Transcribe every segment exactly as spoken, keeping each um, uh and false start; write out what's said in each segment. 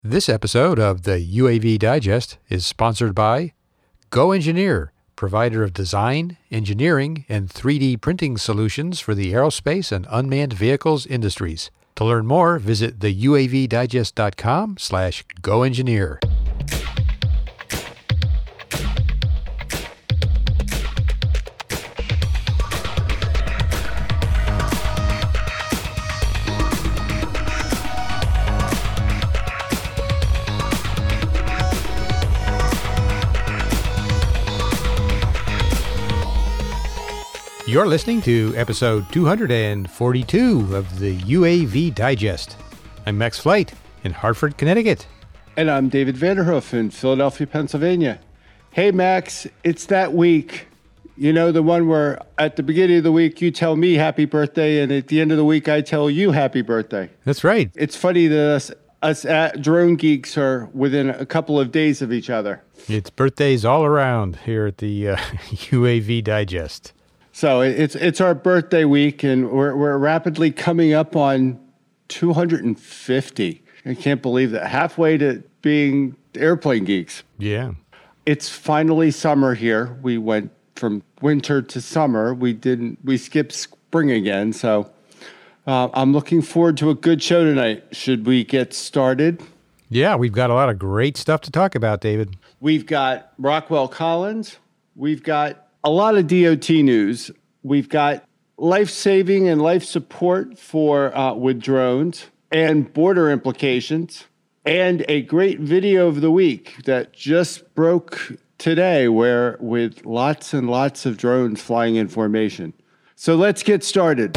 This episode of the U A V Digest is sponsored by GoEngineer, provider of design, engineering, and three D printing solutions for the aerospace and unmanned vehicles industries. To learn more, visit the U A V digest dot com slash GoEngineer. You're listening to episode two hundred forty-two of the U A V Digest. I'm Max Flight in Hartford, Connecticut. And I'm David Vanderhoof in Philadelphia, Pennsylvania. Hey, Max, it's that week. You know, the one where at the beginning of the week you tell me happy birthday, and at the end of the week I tell you happy birthday. That's right. It's funny that us, us at Drone Geeks are within a couple of days of each other. It's birthdays all around here at the uh, U A V Digest. So it's it's our birthday week, and we're we're rapidly coming up on two hundred fifty. I can't believe that. Halfway to being airplane geeks. Yeah. It's finally summer here. We went from winter to summer. We didn't. We skipped spring again. So uh, I'm looking forward to a good show tonight. Should we get started? Yeah, we've got a lot of great stuff to talk about, David. We've got Rockwell Collins. We've got a lot of D O T news. We've got life-saving and life support for uh, with drones and border implications, and a great video of the week that just broke today, where with lots and lots of drones flying in formation. So let's get started.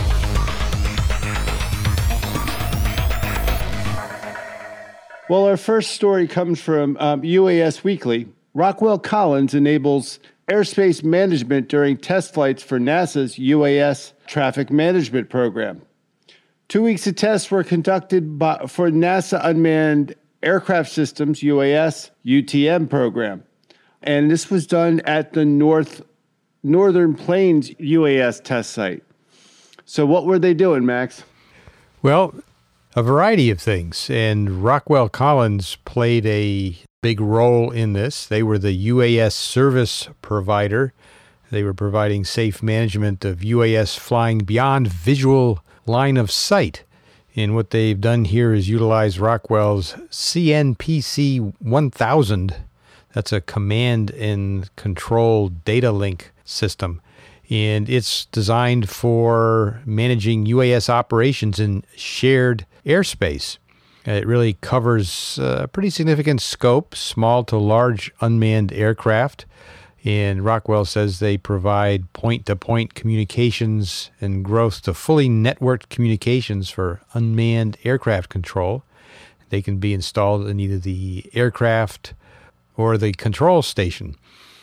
Well, our first story comes from um, U A S Weekly. Rockwell Collins enables airspace management during test flights for NASA's U A S traffic management program. Two weeks of tests were conducted by, for NASA Unmanned Aircraft Systems, U A S, U T M program. And this was done at the North Northern Plains U A S test site. So what were they doing, Max? Well, a variety of things. And Rockwell Collins played a big role in this. They were the U A S service provider. They were providing safe management of U A S flying beyond visual line of sight. And what they've done here is utilize Rockwell's C N P C one thousand. That's a command and control data link system. And it's designed for managing U A S operations in shared airspace. It really covers a pretty significant scope, small to large unmanned aircraft. And Rockwell says they provide point-to-point communications and growth to fully networked communications for unmanned aircraft control. They can be installed in either the aircraft or the control station.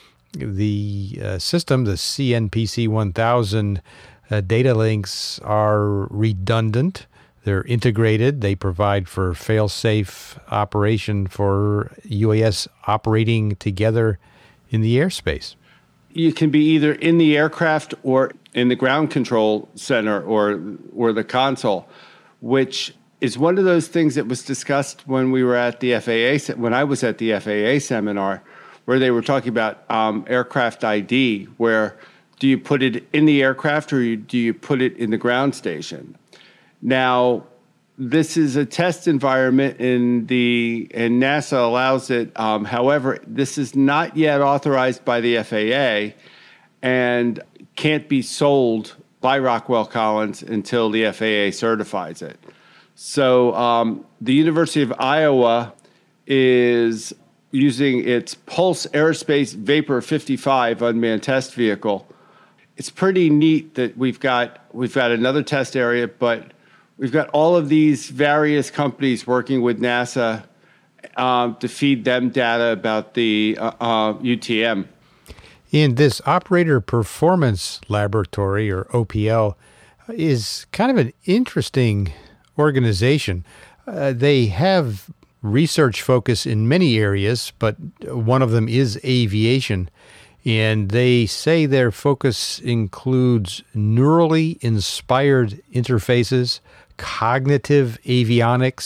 The uh, system, the C N P C one thousand uh, data links are redundant. They're integrated. They provide for fail-safe operation for U A S operating together in the airspace. You can be either in the aircraft or in the ground control center or or the console, which is one of those things that was discussed when we were at the F A A, when I was at the F A A seminar, where they were talking about um, aircraft I D, where do you put it in the aircraft or do you put it in the ground station? Now, this is a test environment in the, and NASA allows it. Um, however, this is not yet authorized by the F A A and can't be sold by Rockwell Collins until the F A A certifies it. So um, the University of Iowa is using its Pulse Aerospace Vapor fifty-five unmanned test vehicle. It's pretty neat that we've got we've got another test area, but we've got all of these various companies working with NASA um, to feed them data about the uh, uh, U T M. In this Operator Performance Laboratory, or O P L, is kind of an interesting organization. Uh, they have research focus in many areas, but one of them is aviation. And they say their focus includes neurally inspired interfaces, cognitive avionics,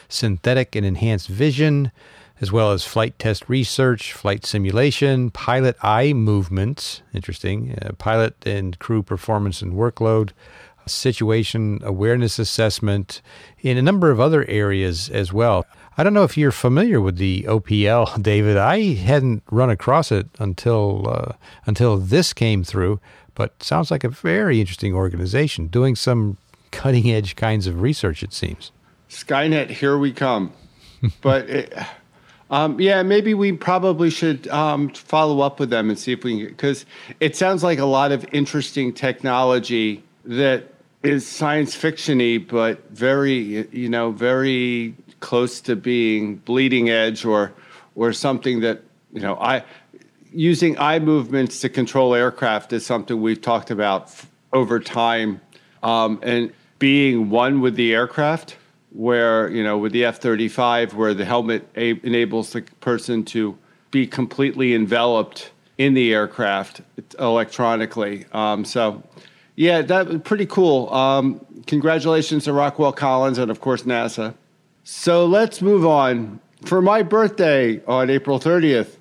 synthetic and enhanced vision, as well as flight test research, flight simulation, pilot eye movements, interesting, uh, pilot and crew performance and workload, situation awareness assessment, in a number of other areas as well. I don't know if you're familiar with the O P L, David. I hadn't run across it until uh, until this came through, but sounds like a very interesting organization doing some cutting-edge kinds of research, it seems. Skynet, here we come. But, it, um, yeah, maybe we probably should um, follow up with them and see if we can, because it sounds like a lot of interesting technology that is science fiction-y, but very, you know, very close to being bleeding edge, or or something that, you know, I using eye movements to control aircraft is something we've talked about f- over time, um, and being one with the aircraft, where, you know, with the F thirty-five, where the helmet a- enables the person to be completely enveloped in the aircraft electronically. Um, so, yeah, that was pretty cool. Um, congratulations to Rockwell Collins and, of course, NASA. So let's move on. For my birthday on April thirtieth,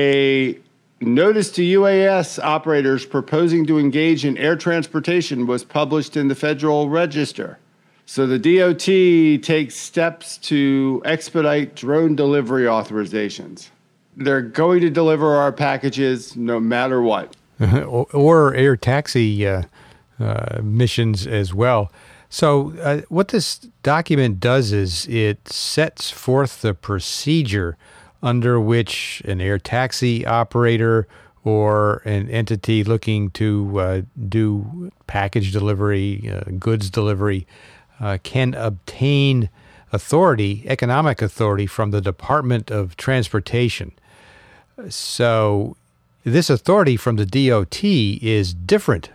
a notice to U A S operators proposing to engage in air transportation was published in the Federal Register. So the D O T takes steps to expedite drone delivery authorizations. They're going to deliver our packages no matter what. or, or air taxi uh, uh, missions as well. So uh, what this document does is it sets forth the procedure under which an air taxi operator or an entity looking to uh, do package delivery, uh, goods delivery, uh, can obtain authority, economic authority, from the Department of Transportation. So this authority from the D O T is different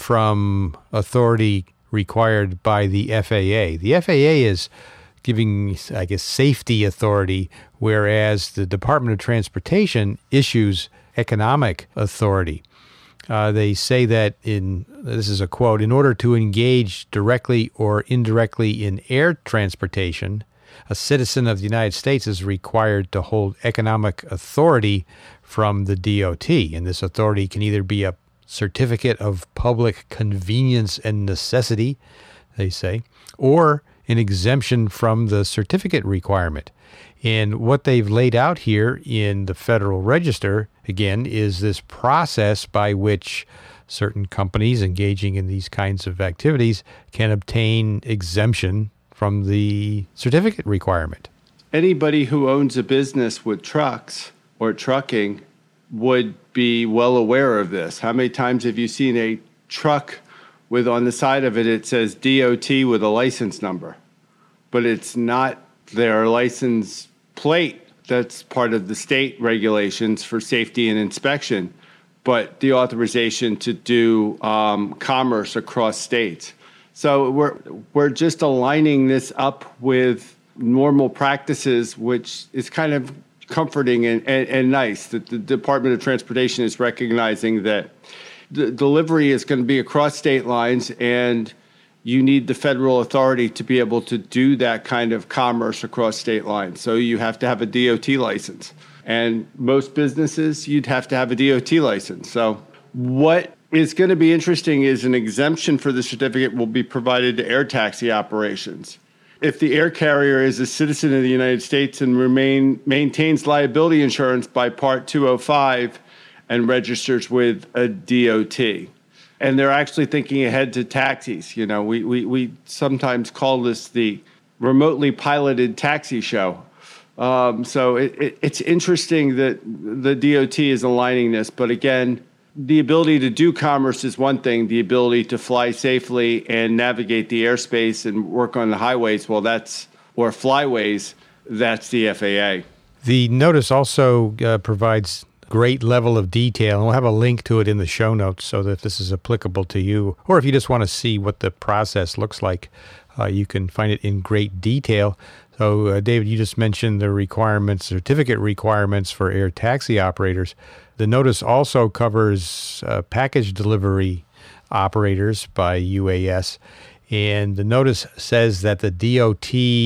from authority required by the F A A. The F A A is giving, I guess, safety authority, whereas the Department of Transportation issues economic authority. Uh, they say that in, this is a quote, in order to engage directly or indirectly in air transportation, a citizen of the United States is required to hold economic authority from the D O T. And this authority can either be a certificate of public convenience and necessity, they say, or an exemption from the certificate requirement. And what they've laid out here in the Federal Register, again, is this process by which certain companies engaging in these kinds of activities can obtain exemption from the certificate requirement. Anybody who owns a business with trucks or trucking would be well aware of this. How many times have you seen a truck with, on the side of it, it says D O T with a license number, but it's not their license plate? That's part of the state regulations for safety and inspection, but the authorization to do um, commerce across states. So we're we're just aligning this up with normal practices, which is kind of comforting and, and, and nice that the Department of Transportation is recognizing that the delivery is going to be across state lines, and you need the federal authority to be able to do that kind of commerce across state lines. So you have to have a D O T license. And most businesses, you'd have to have a D O T license. So what is going to be interesting is an exemption for the certificate will be provided to air taxi operations. If the air carrier is a citizen of the United States and remain maintains liability insurance by Part two oh five and registers with a D O T. And they're actually thinking ahead to taxis. You know, we, we, we sometimes call this the remotely piloted taxi show. Um, so it, it, it's interesting that the D O T is aligning this. But again, the ability to do commerce is one thing. The ability to fly safely and navigate the airspace and work on the highways, well, that's, or flyways, that's the F A A. The notice also uh, provides great level of detail, and we'll have a link to it in the show notes so that if this is applicable to you, or if you just want to see what the process looks like, uh, you can find it in great detail. So, uh, David, you just mentioned the requirements, certificate requirements for air taxi operators. The notice also covers uh, package delivery operators by U A S, and the notice says that the D O T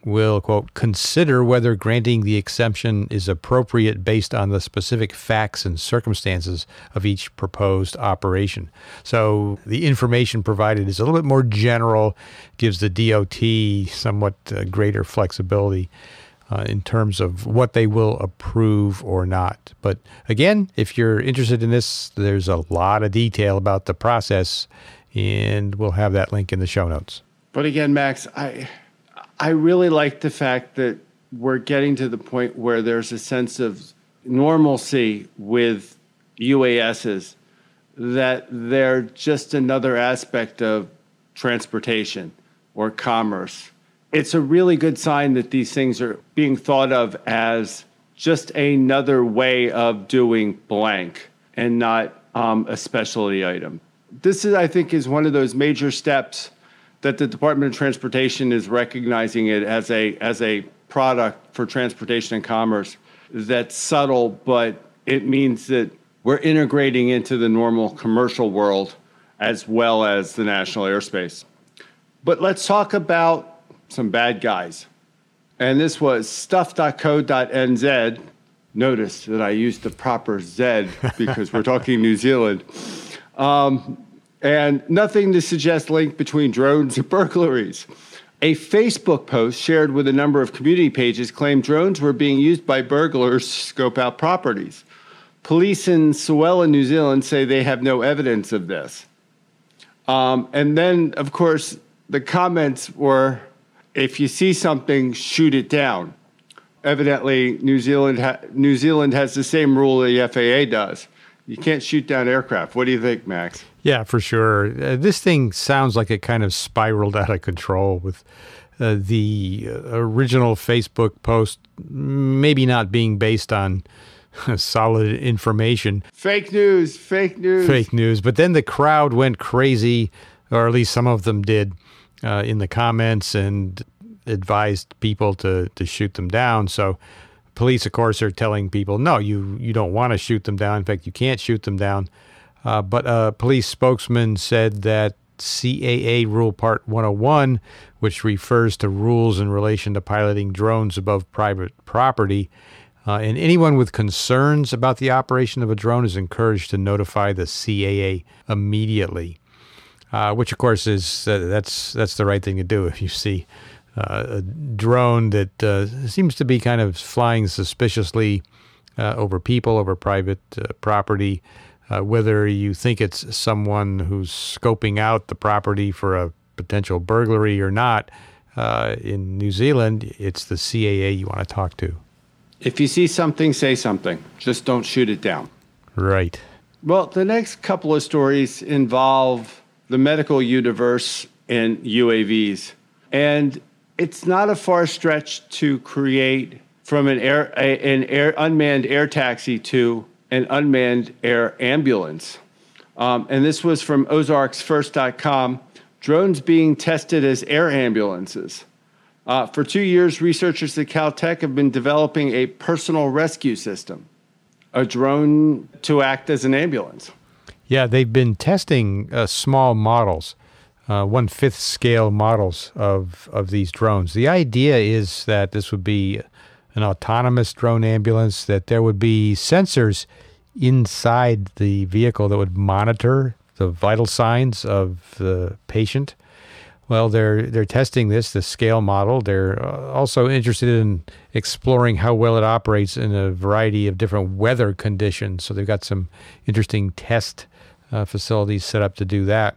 will, quote, consider whether granting the exemption is appropriate based on the specific facts and circumstances of each proposed operation. So the information provided is a little bit more general, gives the D O T somewhat uh, greater flexibility uh, in terms of what they will approve or not. But again, if you're interested in this, there's a lot of detail about the process, and we'll have that link in the show notes. But again, Max, I... I really like the fact that we're getting to the point where there's a sense of normalcy with U A Ss, that they're just another aspect of transportation or commerce. It's a really good sign that these things are being thought of as just another way of doing blank and not um, a specialty item. This is, I think, is one of those major steps that the Department of Transportation is recognizing it as a as a product for transportation and commerce that's subtle, but it means that we're integrating into the normal commercial world as well as the national airspace. But let's talk about some bad guys. And this was stuff dot co dot n z. Notice that I used the proper Z because we're talking New Zealand. Um, And nothing to suggest link between drones and burglaries. A Facebook post shared with a number of community pages claimed drones were being used by burglars to scope out properties. Police in Sewella, New Zealand, say they have no evidence of this. Um, and then, of course, the comments were, if you see something, shoot it down. Evidently, New Zealand ha- New Zealand has the same rule the F A A does. You can't shoot down aircraft. What do you think, Max? Yeah, for sure. Uh, this thing sounds like it kind of spiraled out of control with uh, the uh, original Facebook post maybe not being based on solid information. Fake news, fake news. Fake news. But then the crowd went crazy, or at least some of them did, uh, in the comments and advised people to, to shoot them down. So police, of course, are telling people, no, you, you don't want to shoot them down. In fact, you can't shoot them down. Uh, but a police spokesman said that C A A Rule Part one oh one, which refers to rules in relation to piloting drones above private property, uh, and anyone with concerns about the operation of a drone is encouraged to notify the C A A immediately, uh, which, of course, is uh, that's that's the right thing to do if you see uh, a drone that uh, seems to be kind of flying suspiciously uh, over people, over private uh, property. Uh, whether you think it's someone who's scoping out the property for a potential burglary or not, uh, in New Zealand, it's the C A A you want to talk to. If you see something, say something. Just don't shoot it down. Right. Well, the next couple of stories involve the medical universe and U A Vs. And it's not a far stretch to create from an air, a, an air unmanned air taxi to an unmanned air ambulance. Um, and this was from Ozarks First dot com, drones being tested as air ambulances. Uh, for two years, researchers at Caltech have been developing a personal rescue system, a drone to act as an ambulance. Yeah, they've been testing uh, small models, uh, one-fifth scale models of, of these drones. The idea is that this would be an autonomous drone ambulance, that there would be sensors inside the vehicle that would monitor the vital signs of the patient. Well, they're they're testing this, the scale model. They're also interested in exploring how well it operates in a variety of different weather conditions. So they've got some interesting test uh, facilities set up to do that.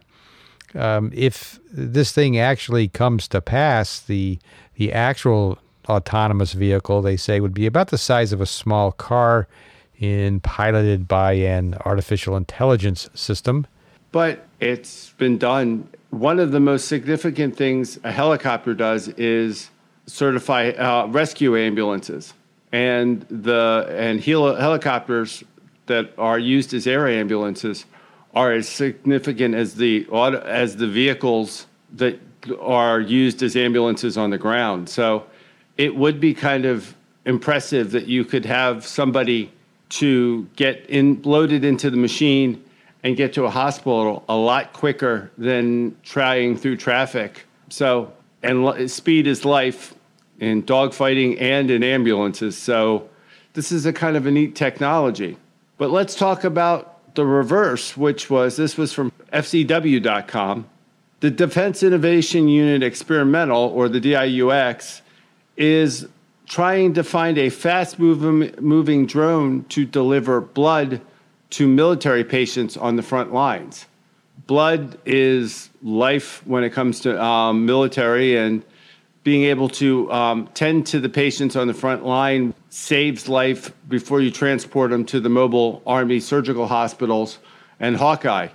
Um, if this thing actually comes to pass, the the actual autonomous vehicle, they say, would be about the size of a small car and piloted by an artificial intelligence system. But it's been done. One of the most significant things a helicopter does is certify uh, rescue ambulances. And the and hel- helicopters that are used as air ambulances are as significant as the auto, as the vehicles that are used as ambulances on the ground. So it would be kind of impressive that you could have somebody to get in loaded into the machine and get to a hospital a lot quicker than trying through traffic. So, and l- speed is life. in dogfighting and in ambulances. So this is a kind of a neat technology. But let's talk about the reverse, which was, this was from F C W dot com. The Defense Innovation Unit Experimental, or the D I U X, is trying to find a fast-moving moving drone to deliver blood to military patients on the front lines. Blood is life when it comes to um, military, and being able to um, tend to the patients on the front line saves life before you transport them to the mobile Army surgical hospitals and Hawkeye.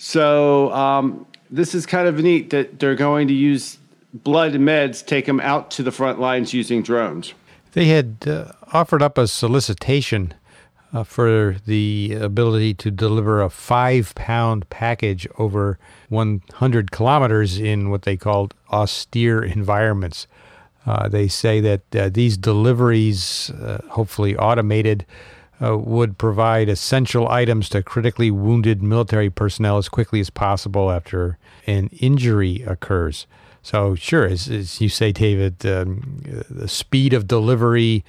So um, this is kind of neat that they're going to use blood and meds, take them out to the front lines using drones. They had uh, offered up a solicitation uh, for the ability to deliver a five-pound package over one hundred kilometers in what they called austere environments. Uh, they say that uh, these deliveries, uh, hopefully automated, uh, would provide essential items to critically wounded military personnel as quickly as possible after an injury occurs. So sure, as, as you say, David, um, the speed of delivery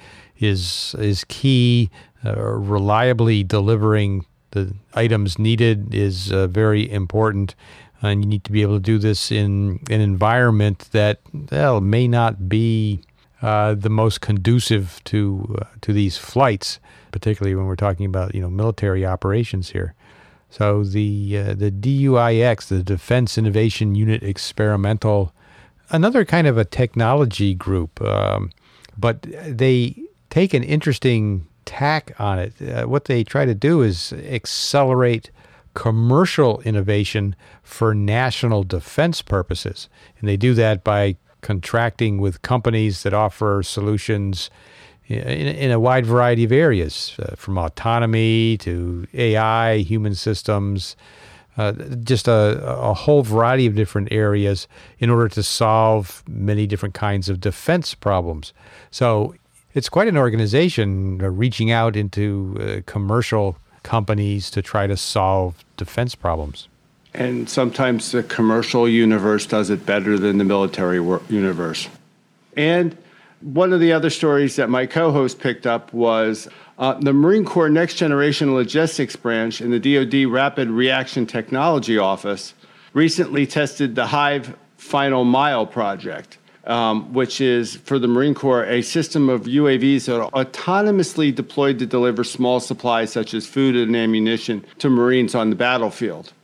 is is key. Uh, reliably delivering the items needed is uh, very important, and you need to be able to do this in an environment that, well, may not be uh, the most conducive to uh, to these flights, particularly when we're talking about, you know, military operations here. So the uh, the D U I X, the Defense Innovation Unit Experimental, another kind of a technology group, um, but they take an interesting tack on it. Uh, what they try to do is accelerate commercial innovation for national defense purposes. And they do that by contracting with companies that offer solutions in, in a wide variety of areas, uh, from autonomy to A I, human systems, uh, just a, a whole variety of different areas in order to solve many different kinds of defense problems. So it's quite an organization uh, reaching out into uh, commercial companies to try to solve defense problems. And sometimes the commercial universe does it better than the military wor- universe. And one of the other stories that my co-host picked up was uh, the Marine Corps Next Generation Logistics Branch in the D O D Rapid Reaction Technology Office recently tested the Hive Final Mile project, um, which is, for the Marine Corps, a system of U A Vs that are autonomously deployed to deliver small supplies such as food and ammunition to Marines on the battlefield.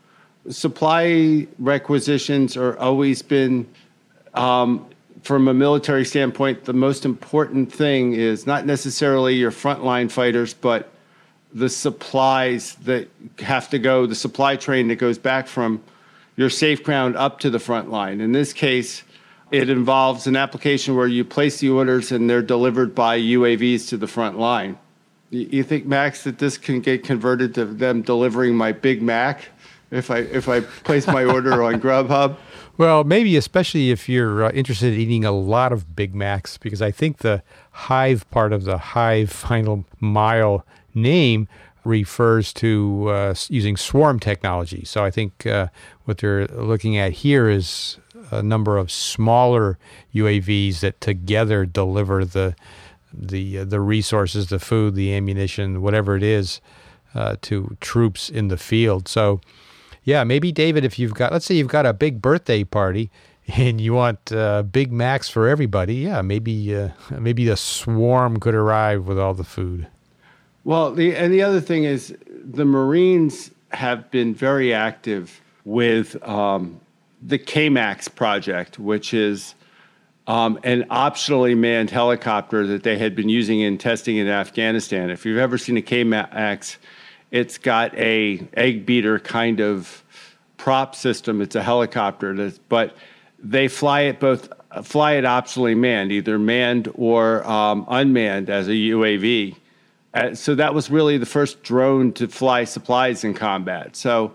Supply requisitions are always been, um, from a military standpoint, the most important thing is not necessarily your frontline fighters, but the supplies that have to go, the supply train that goes back from your safe ground up to the front line. In this case, it involves an application where you place the orders and they're delivered by U A Vs to the front line. You think, Max, that this can get converted to them delivering my Big Mac if I if I place my order on Grubhub? Well, maybe especially if you're uh, interested in eating a lot of Big Macs, because I think the Hive part of the Hive Final Mile name refers to uh, using swarm technology. So I think uh, what they're looking at here is a number of smaller U A Vs that together deliver the the uh, the resources, the food, the ammunition, whatever it is, uh, to troops in the field. So, yeah, maybe, David, if you've got, let's say you've got a big birthday party and you want uh, Big Macs for everybody, yeah, maybe uh, maybe the swarm could arrive with all the food. Well, the and the other thing is the Marines have been very active with um, the K MAX project, which is um, an optionally manned helicopter that they had been using in testing in Afghanistan. If you've ever seen a K MAX, it's got a egg beater kind of prop system. It's a helicopter, that's, but they fly it both fly it optionally manned, either manned or um, unmanned as a U A V. Uh, so that was really the first drone to fly supplies in combat. So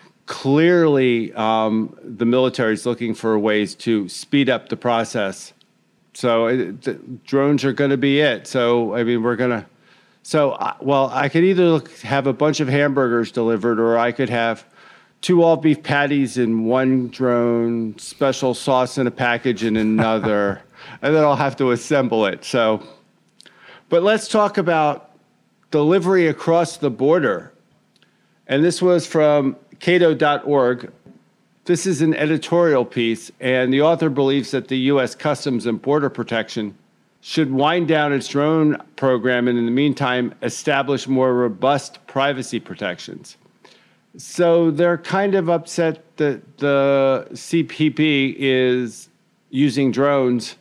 clearly, um, the military is looking for ways to speed up the process. So it, the drones are going to be it. So, I mean, we're going to... So, uh, well, I could either look, have a bunch of hamburgers delivered, or I could have two all-beef patties in one drone, special sauce in a package in another. and then I'll have to assemble it. So, but let's talk about delivery across the border. And this was from cato dot org. This is an editorial piece, and the author believes that the U S Customs and Border Protection should wind down its drone program and in the meantime establish more robust privacy protections. So they're kind of upset that the C B P is using drones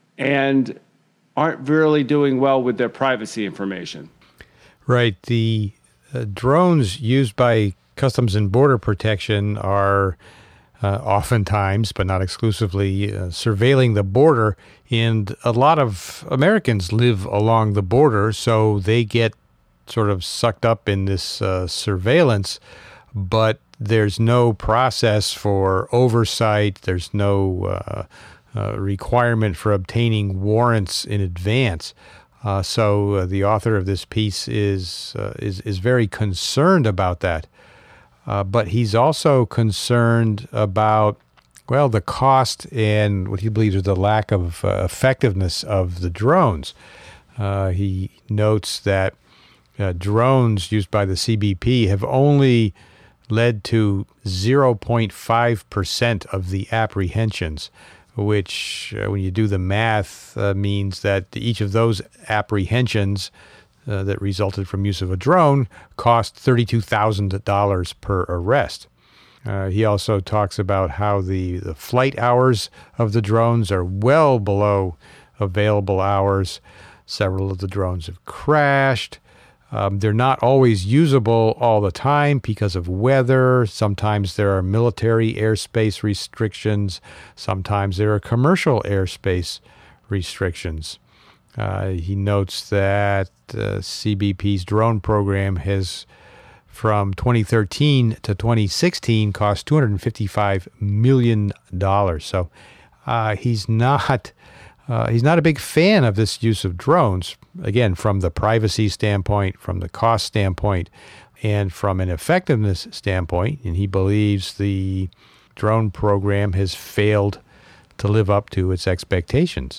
and aren't really doing well with their privacy information. Right. The uh, drones used by Customs and Border Protection are uh, oftentimes, but not exclusively, uh, surveilling the border. And a lot of Americans live along the border, so they get sort of sucked up in this uh, surveillance. But there's no process for oversight. There's no uh, uh, requirement for obtaining warrants in advance. Uh, so uh, the author of this piece is uh, is is very concerned about that. Uh, but he's also concerned about, well, the cost and what he believes is the lack of uh, effectiveness of the drones. Uh, he notes that uh, drones used by the C B P have only led to zero point five percent of the apprehensions, which, uh, when you do the math, uh, means that each of those apprehensions uh, that resulted from use of a drone cost thirty-two thousand dollars per arrest. Uh, he also talks about how the, the flight hours of the drones are well below available hours. Several of the drones have crashed. Um, they're not always usable all the time because of weather. Sometimes there are military airspace restrictions. Sometimes there are commercial airspace restrictions. Uh, he notes that uh, C B P's drone program has, from twenty thirteen to twenty sixteen, cost two hundred fifty-five million dollars. So uh, he's not... Uh, he's not a big fan of this use of drones, again, from the privacy standpoint, from the cost standpoint, and from an effectiveness standpoint. And he believes the drone program has failed to live up to its expectations.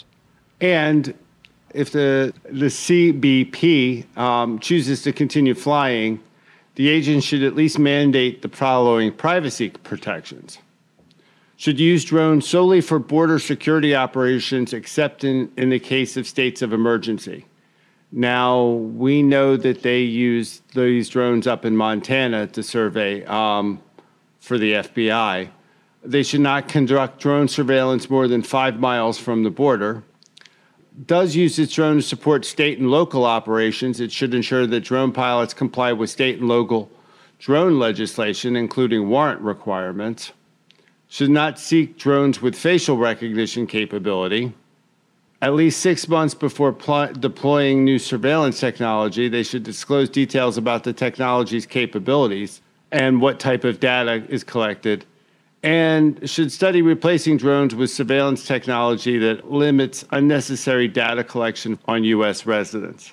And if the, the C B P um, chooses to continue flying, the agent should at least mandate the following privacy protections. Should use drones solely for border security operations, except in, in the case of states of emergency. Now, we know that they use these drones up in Montana to survey um, for the F B I. They should not conduct drone surveillance more than five miles from the border. Does use its drone to support state and local operations. It should ensure that drone pilots comply with state and local drone legislation, including warrant requirements. Should not seek drones with facial recognition capability. At least six months before pl- deploying new surveillance technology, they should disclose details about the technology's capabilities and what type of data is collected, and should study replacing drones with surveillance technology that limits unnecessary data collection on U S residents.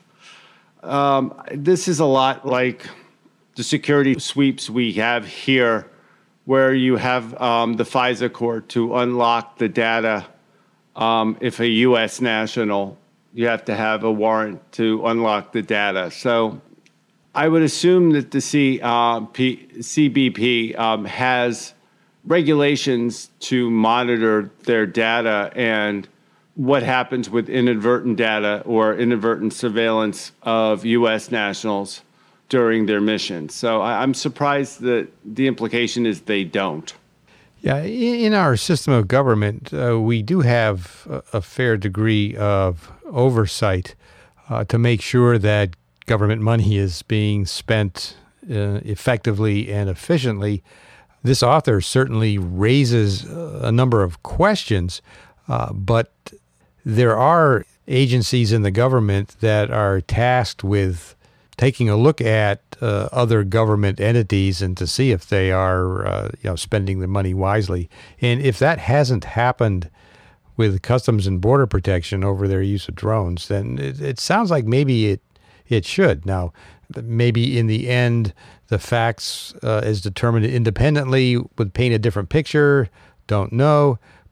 Um, this is a lot like the security sweeps we have here, where you have um, the FISA court to unlock the data. Um, if a U S national, you have to have a warrant to unlock the data. So I would assume that the C, uh, P, C B P um, has regulations to monitor their data and what happens with inadvertent data or inadvertent surveillance of U S nationals during their mission. So I'm surprised that the implication is they don't. Yeah, in our system of government, uh, we do have a fair degree of oversight uh, to make sure that government money is being spent uh, effectively and efficiently. This author certainly raises a number of questions, uh, but there are agencies in the government that are tasked with taking a look at uh, other government entities and to see if they are uh, you know, spending the money wisely. And if that hasn't happened with Customs and Border Protection over their use of drones, then it, it sounds like maybe it it should. Now, maybe in the end, the facts uh, as determined independently would paint a different picture. Don't know.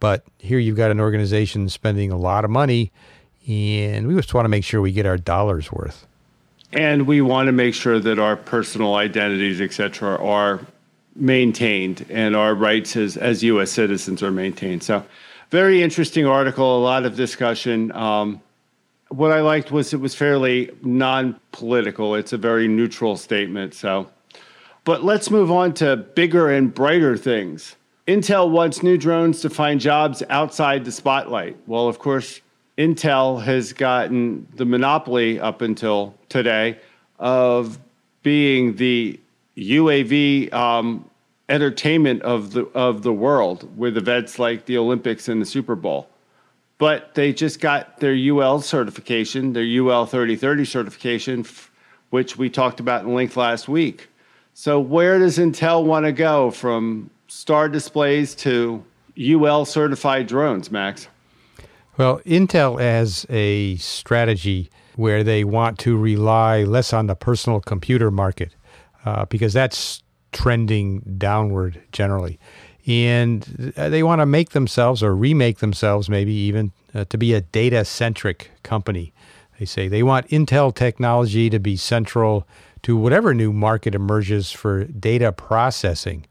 But here you've got an organization spending a lot of money, and we just want to make sure we get our dollar's worth. And we want to make sure that our personal identities, et cetera, are maintained and our rights as, as U S citizens are maintained. So very interesting article, a lot of discussion. Um, what I liked was it was fairly non-political. It's a very neutral statement. So, but let's move on to bigger and brighter things. Intel wants new drones to find jobs outside the spotlight. Well, of course, Intel has gotten the monopoly up until today of being the U A V um, entertainment of the of the world with events like the Olympics and the Super Bowl. But they just got their U L certification, their U L thirty thirty certification, which we talked about in length last week. So where does Intel want to go from star displays to U L certified drones, Max? Well, Intel has a strategy where they want to rely less on the personal computer market uh, because that's trending downward generally. And they want to make themselves or remake themselves maybe even uh, to be a data-centric company. They say they want Intel technology to be central to whatever new market emerges for data processing.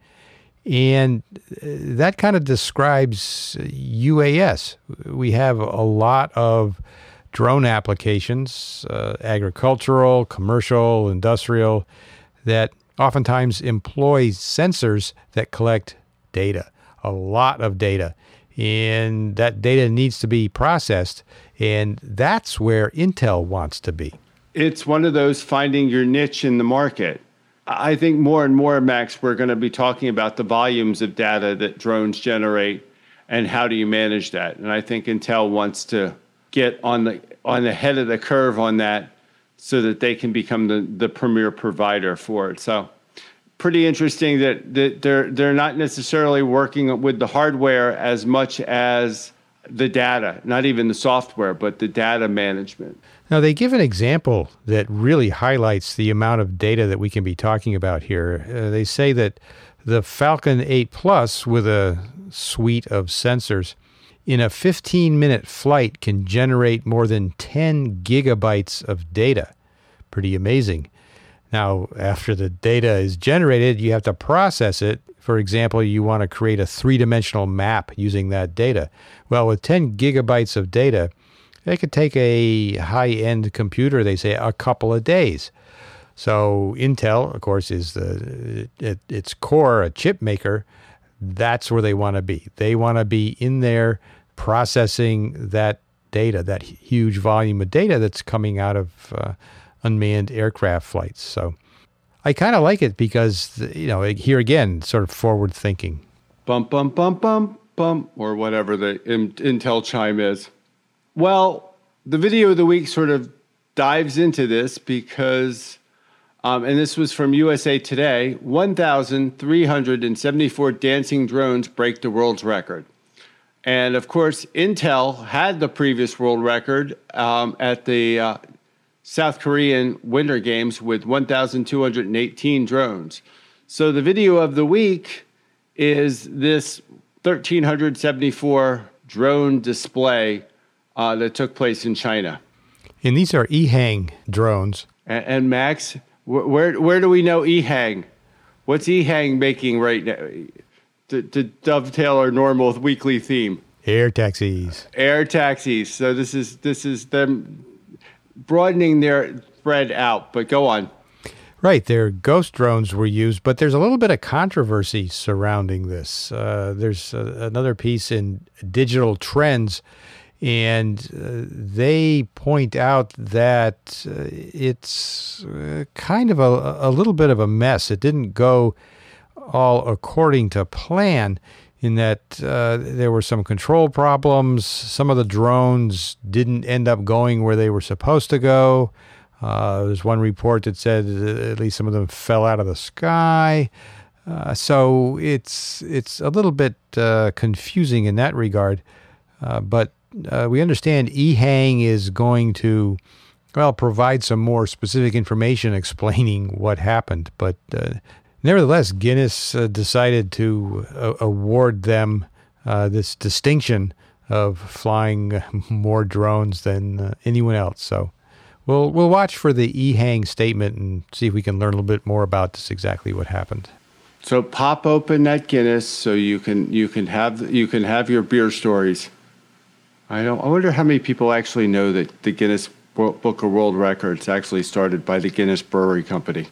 And that kind of describes U A S. We have a lot of drone applications, uh, agricultural, commercial, industrial, that oftentimes employ sensors that collect data, a lot of data. And that data needs to be processed. And that's where Intel wants to be. It's one of those finding your niche in the market. I think more and more, Max, we're going to be talking about the volumes of data that drones generate and how do you manage that. And I think Intel wants to get on the on the head of the curve on that so that they can become the, the premier provider for it. So pretty interesting that, that they're they're not necessarily working with the hardware as much as the data, not even the software, but the data management. Now, they give an example that really highlights the amount of data that we can be talking about here. Uh, they say that the Falcon eight Plus, with a suite of sensors, in a fifteen-minute flight can generate more than ten gigabytes of data. Pretty amazing. Now, after the data is generated, you have to process it. For example, you want to create a three-dimensional map using that data. Well, with ten gigabytes of data, it could take a high-end computer, they say, a couple of days. So Intel, of course, is the at its core a chip maker. That's where they want to be. They want to be in there processing that data, that huge volume of data that's coming out of uh, unmanned aircraft flights. So I kind of like it because, you know, here again, sort of forward thinking. Bump, bump, bump, bump, bump, or whatever the Intel chime is. Well, the video of the week sort of dives into this because, um, and this was from U S A Today, one thousand three hundred seventy-four dancing drones break the world's record. And of course, Intel had the previous world record um, at the uh, South Korean Winter Games with one thousand two hundred eighteen drones. So the video of the week is this one thousand three hundred seventy-four drone display uh, that took place in China. And these are EHang drones. And, and Max, wh- where where do we know EHang? What's EHang making right now to, to dovetail our normal weekly theme? Air taxis. Air taxis. So this is this is them broadening their spread out, but go on. Right, their ghost drones were used, but there's a little bit of controversy surrounding this. Uh, there's uh, another piece in Digital Trends, and uh, they point out that uh, it's uh, kind of a, a little bit of a mess. It didn't go all according to plan in that uh, there were some control problems. Some of the drones didn't end up going where they were supposed to go. Uh, there's one report that said at least some of them fell out of the sky. Uh, so it's it's a little bit uh, confusing in that regard. Uh, but uh, we understand EHang is going to, well, provide some more specific information explaining what happened. But uh, nevertheless, Guinness uh, decided to uh, award them uh, this distinction of flying more drones than uh, anyone else. So we'll we'll watch for the EHang statement and see if we can learn a little bit more about this, exactly what happened. So pop open that Guinness so you can you can have you can have your beer stories. I don't. I wonder how many people actually know that the Guinness Book of World Records actually started by the Guinness Brewery Company.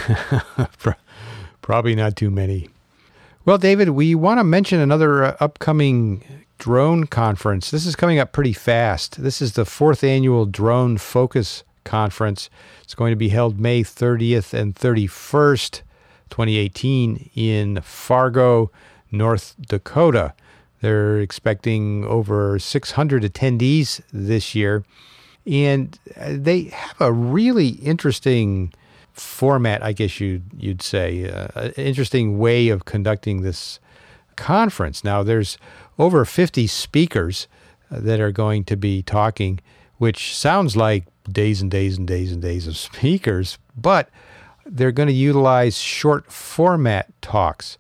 Probably not too many. Well, David, we want to mention another uh, upcoming drone conference. This is coming up pretty fast. This is the fourth annual Drone Focus Conference. It's going to be held May thirtieth and thirty-first, twenty eighteen in Fargo, North Dakota. They're expecting over six hundred attendees this year. And they have a really interesting format, I guess you'd, you'd say, uh, an interesting way of conducting this conference. Now, there's over fifty speakers that are going to be talking, which sounds like days and days and days and days of speakers, but they're going to utilize short format talks.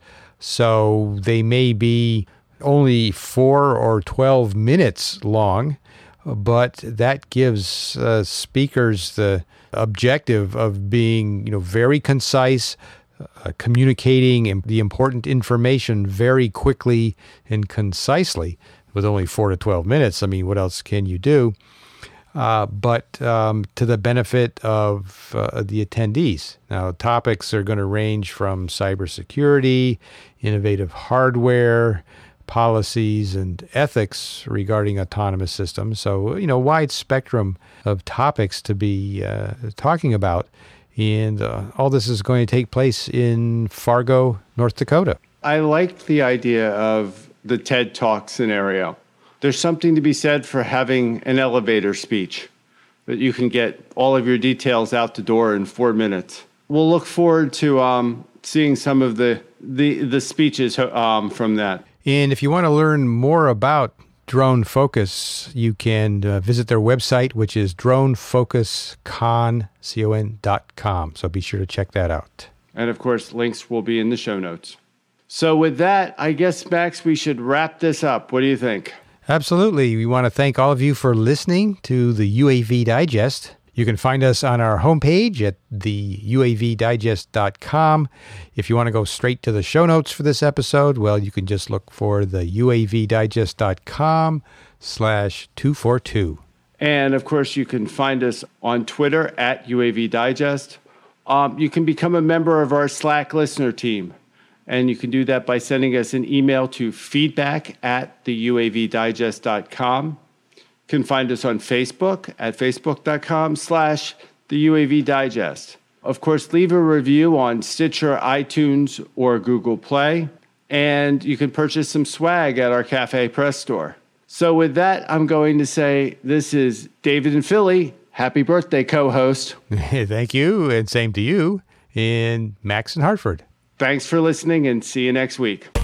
So they may be only four or twelve minutes long, but that gives uh, speakers the objective of being, you know, very concise, uh, communicating the important information very quickly and concisely. With only four to twelve minutes, I mean, what else can you do? Uh, but um, to the benefit of uh, the attendees. Now, topics are going to range from cybersecurity, innovative hardware, policies, and ethics regarding autonomous systems. So, you know, wide spectrum of topics to be uh, talking about. And uh, all this is going to take place in Fargo, North Dakota. I liked the idea of the TED Talk scenario. There's something to be said for having an elevator speech that you can get all of your details out the door in four minutes. We'll look forward to um, seeing some of the, the, the speeches um, from that. And if you want to learn more about Drone Focus, you can uh, visit their website, which is drone focus con dot com. So be sure to check that out. And of course, links will be in the show notes. So with that, I guess, Max, we should wrap this up. What do you think? Absolutely. We want to thank all of you for listening to the U A V Digest. You can find us on our homepage at the U A V digest dot com. If you want to go straight to the show notes for this episode, well, you can just look for the U A V digest dot com slash two forty-two. And of course, you can find us on Twitter at U A V Digest. Um, you can become a member of our Slack listener team. And you can do that by sending us an email to feedback at the U A V digest dot com. You can find us on Facebook at facebook dot com slash the U A V Digest. Of course, leave a review on Stitcher, iTunes, or Google Play. And you can purchase some swag at our Cafe Press store. So with that, I'm going to say this is David and Philly. Happy birthday, co-host. Thank you, and same to you, and Max in Hartford. Thanks for listening, and see you next week.